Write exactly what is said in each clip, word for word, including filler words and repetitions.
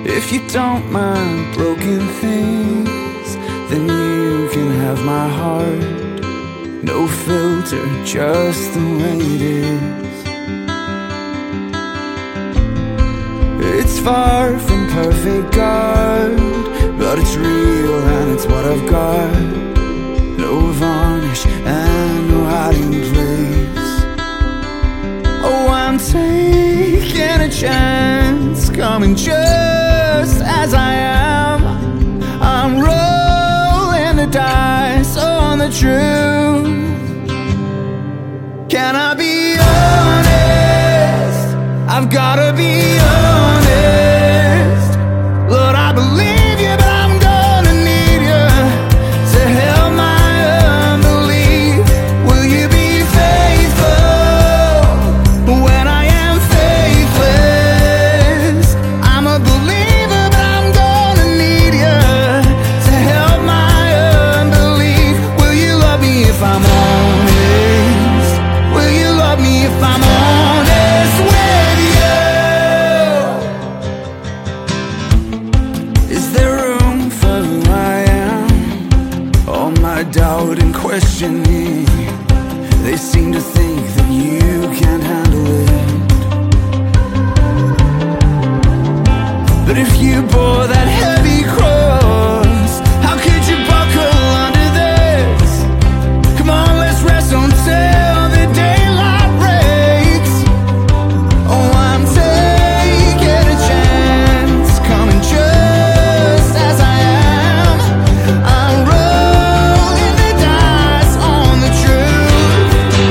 If you don't mind broken things, then you can have my heart. No filter, just the way it is. It's far from perfect, God, but it's real and it's what I've got. No varnish and no hiding place. Oh, I'm taking a chance, coming just as I am. I'm rolling the dice on the truth. Can I be honest? I've gotta be honest. Lord, I believe you, but I'm gonna need you to help my unbelief. Will you be faithful when I am faithless? I'm a believer, but I'm gonna need you to help my unbelief. Will you love me if I'm honest? Will you love me if I'm honest with you? Is there room for who I am? All my doubt and questioning, they seem to think that you can't handle it. But if you bore that heavy cross, how could you buckle under this? Come on, let's rest until the daylight breaks. Oh, I'm taking a chance, coming just as I am. I'm rolling the dice on the truth.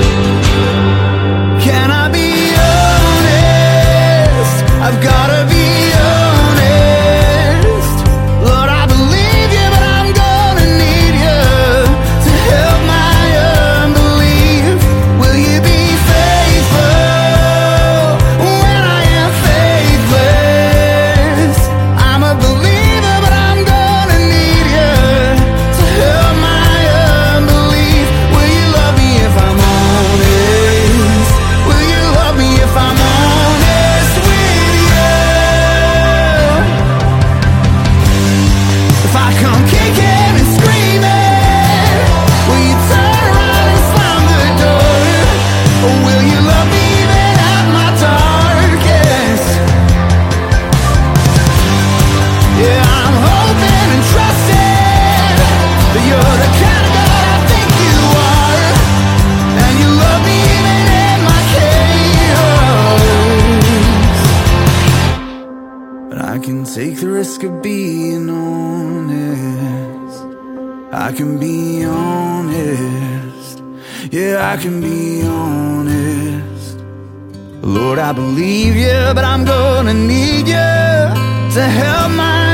Can I be honest? I've gotta be honest. Lord, I believe you, but I'm gonna need you to help my unbelief. Will you be faithful when I am faithless? I'm a believer, but I'm gonna need you to help my unbelief. Will you love me if I'm honest? Will you love me if I'm honest with you? If I come kicking and screaming, will you turn around and slam the door? Or will you love me even at my darkest? Yeah, I'm hoping and trusting that you're the kind of God I think you are, and you love me even in my chaos. But I can take the risk of being honest. I can be honest. Yeah, I can be honest. Lord, I believe you, but I'm gonna need you to help my